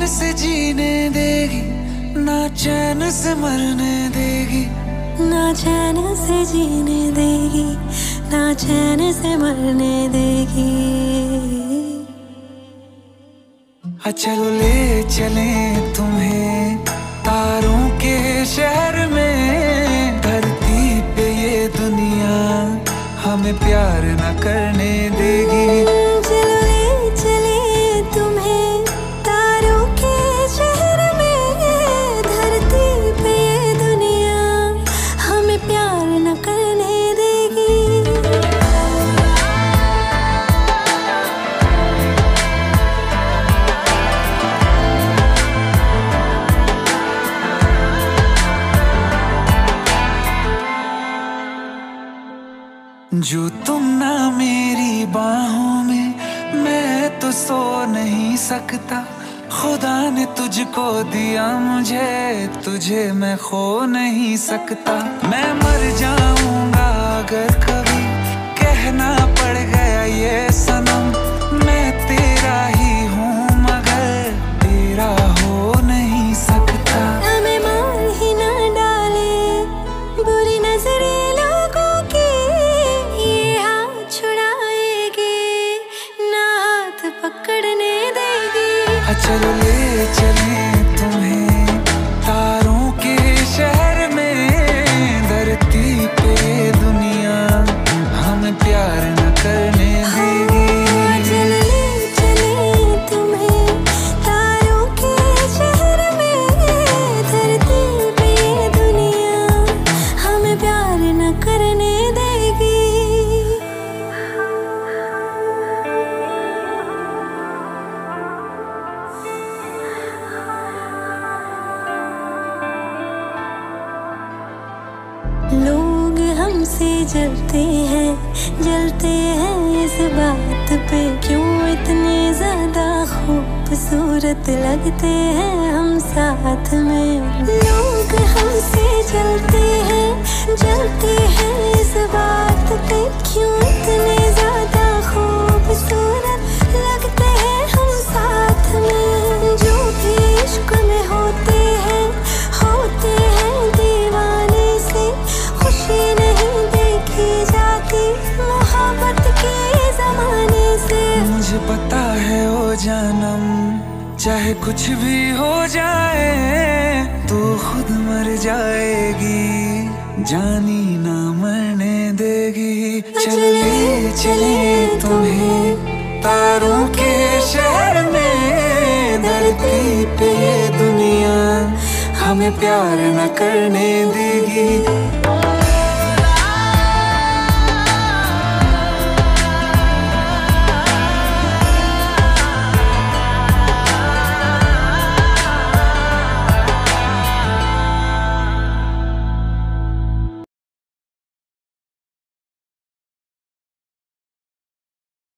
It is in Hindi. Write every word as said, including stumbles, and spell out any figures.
चैन से जीने देगी, ना चैन से मरने देगी, ना चैन से जीने देगी, ना चैन से मरने देगी। चलो ले चले तुम्हें तारों के शहर में, धरती पे ये दुनिया हमें प्यार न करने देगी। चलो ले चले तुम्हें तारों के शहर में, धरती पे ये दुनिया हमें प्यार न करने देगी। जो तुम ना मेरी बाहों में, मैं तो सो नहीं सकता। खुदा ने तुझको दिया मुझे, तुझे मैं खो नहीं सकता। मैं मर जाऊंगा अगर कभी कहना पड़ गया ये सनम, मैं तेरा ही हूँ मगर तेरा हो नहीं सकता। हमें मार ही ना डाले बुरी नजरे लोगों की, ये हाथ छुड़ाएगी ना हाथ पकड़ने देगी। चलो ले चले तुम्हें तारों के शहर में, धरती पे दुनिया हमें प्यार न करने देगी। चलो ले चले तुम्हें तारों के शहर में, धरती पे ये दुनिया हमें प्यार न करने देगी। लोग हमसे जलते हैं, जलते हैं इस बात पे, क्यों इतने ज्यादा खूबसूरत लगते हैं हम साथ में। लोग हमसे जलते हैं, जलते हैं इस बात पे, क्यों इतने ज्यादा खूबसूरत लगते हैं हम साथ में। जो भी इश्क में होते हैं, होते हैं दीवाने से, खुशी नहीं देखी जाती मोहब्बत के जमाने से। मुझे पता है ओ जानम, चाहे कुछ भी हो जाए तू खुद मर जाएगी, जानी ना मरने देगी। चले ले चले तुम्हें तारों के शहर में, धरती पे ये दुनिया हमें प्यार न करने देगी।